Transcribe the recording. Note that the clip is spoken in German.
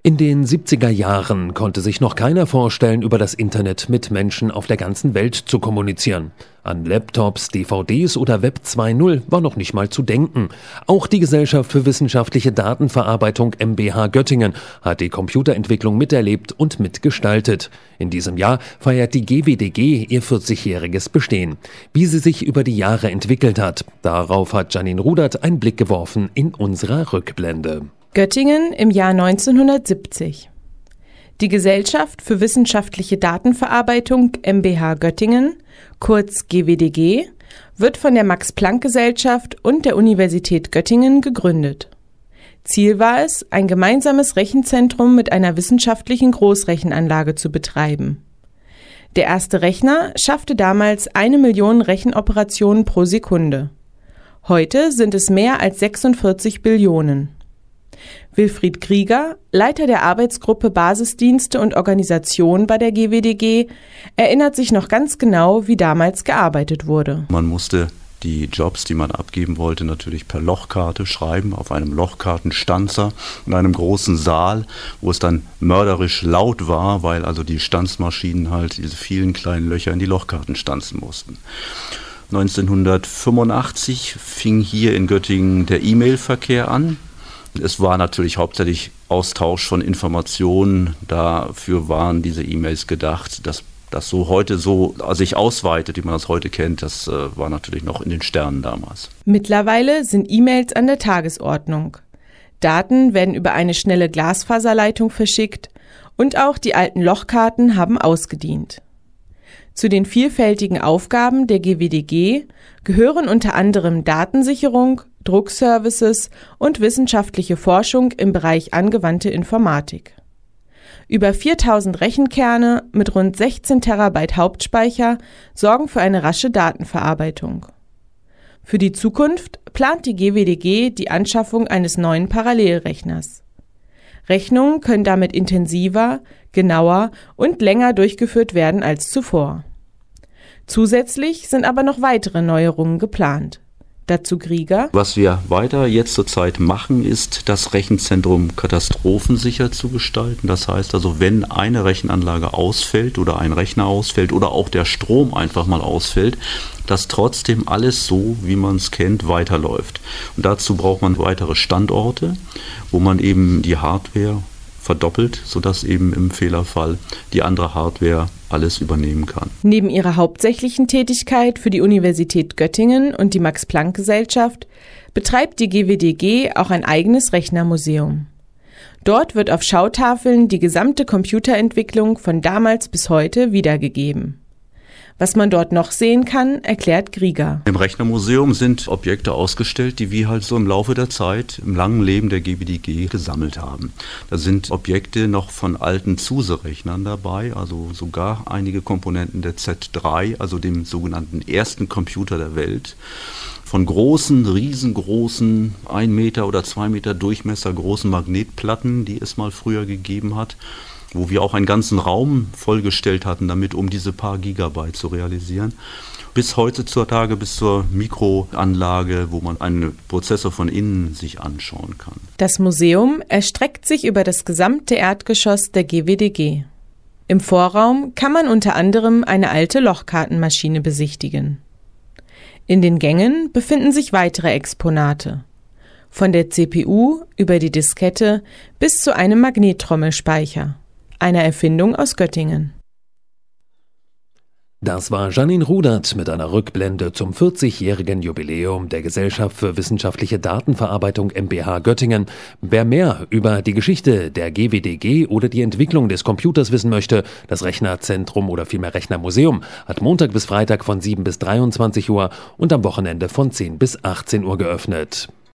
In den 70er Jahren konnte sich noch keiner vorstellen, über das Internet mit Menschen auf der ganzen Welt zu kommunizieren. An Laptops, DVDs oder Web 2.0 war noch nicht mal zu denken. Auch die Gesellschaft für wissenschaftliche Datenverarbeitung MBH Göttingen hat die Computerentwicklung miterlebt und mitgestaltet. In diesem Jahr feiert die GWDG ihr 40-jähriges Bestehen. Wie sie sich über die Jahre entwickelt hat, darauf hat Janine Rudert einen Blick geworfen in unserer Rückblende. Göttingen im Jahr 1970. Die Gesellschaft für wissenschaftliche Datenverarbeitung MBH Göttingen, kurz GWDG, wird von der Max-Planck-Gesellschaft und der Universität Göttingen gegründet. Ziel war es, ein gemeinsames Rechenzentrum mit einer wissenschaftlichen Großrechenanlage zu betreiben. Der erste Rechner schaffte damals 1 Million Rechenoperationen pro Sekunde. Heute sind es mehr als 46 Billionen. Wilfried Krieger, Leiter der Arbeitsgruppe Basisdienste und Organisation bei der GWDG, erinnert sich noch ganz genau, wie damals gearbeitet wurde. Man musste die Jobs, die man abgeben wollte, natürlich per Lochkarte schreiben, auf einem Lochkartenstanzer in einem großen Saal, wo es dann mörderisch laut war, weil also die Stanzmaschinen halt diese vielen kleinen Löcher in die Lochkarten stanzen mussten. 1985 fing hier in Göttingen der E-Mail-Verkehr an. Es war natürlich hauptsächlich Austausch von Informationen. Dafür waren diese E-Mails gedacht, dass das so heute so sich ausweitet, wie man das heute kennt. Das war natürlich noch in den Sternen damals. Mittlerweile sind E-Mails an der Tagesordnung. Daten werden über eine schnelle Glasfaserleitung verschickt und auch die alten Lochkarten haben ausgedient. Zu den vielfältigen Aufgaben der GWDG gehören unter anderem Datensicherung, Druckservices und wissenschaftliche Forschung im Bereich angewandte Informatik. Über 4000 Rechenkerne mit rund 16 Terabyte Hauptspeicher sorgen für eine rasche Datenverarbeitung. Für die Zukunft plant die GWDG die Anschaffung eines neuen Parallelrechners. Rechnungen können damit intensiver, genauer und länger durchgeführt werden als zuvor. Zusätzlich sind aber noch weitere Neuerungen geplant. Dazu Krieger. Was wir weiter jetzt zurzeit machen, ist, das Rechenzentrum katastrophensicher zu gestalten. Das heißt also, wenn eine Rechenanlage ausfällt oder ein Rechner ausfällt oder auch der Strom einfach mal ausfällt, dass trotzdem alles so, wie man es kennt, weiterläuft. Und dazu braucht man weitere Standorte, wo man eben die Hardware verdoppelt, sodass eben im Fehlerfall die andere Hardware alles übernehmen kann. Neben ihrer hauptsächlichen Tätigkeit für die Universität Göttingen und die Max-Planck-Gesellschaft betreibt die GWDG auch ein eigenes Rechnermuseum. Dort wird auf Schautafeln die gesamte Computerentwicklung von damals bis heute wiedergegeben. Was man dort noch sehen kann, erklärt Krieger. Im Rechnermuseum sind Objekte ausgestellt, die wir halt so im Laufe der Zeit, im langen Leben der GWDG gesammelt haben. Da sind Objekte noch von alten SUSE-Rechnern dabei, also sogar einige Komponenten der Z3, also dem sogenannten ersten Computer der Welt. Von großen, riesengroßen, 1 Meter oder 2 Meter Durchmesser großen Magnetplatten, die es mal früher gegeben hat, wo wir auch einen ganzen Raum vollgestellt hatten, damit, um diese paar Gigabyte zu realisieren. Bis heutzutage, bis zur Mikroanlage, wo man einen Prozessor von innen sich anschauen kann. Das Museum erstreckt sich über das gesamte Erdgeschoss der GWDG. Im Vorraum kann man unter anderem eine alte Lochkartenmaschine besichtigen. In den Gängen befinden sich weitere Exponate. Von der CPU über die Diskette bis zu einem Magnettrommelspeicher. Eine Erfindung aus Göttingen. Das war Janine Rudert mit einer Rückblende zum 40-jährigen Jubiläum der Gesellschaft für wissenschaftliche Datenverarbeitung MBH Göttingen. Wer mehr über die Geschichte der GWDG oder die Entwicklung des Computers wissen möchte, das Rechnerzentrum oder vielmehr Rechnermuseum hat Montag bis Freitag von 7 bis 23 Uhr und am Wochenende von 10 bis 18 Uhr geöffnet.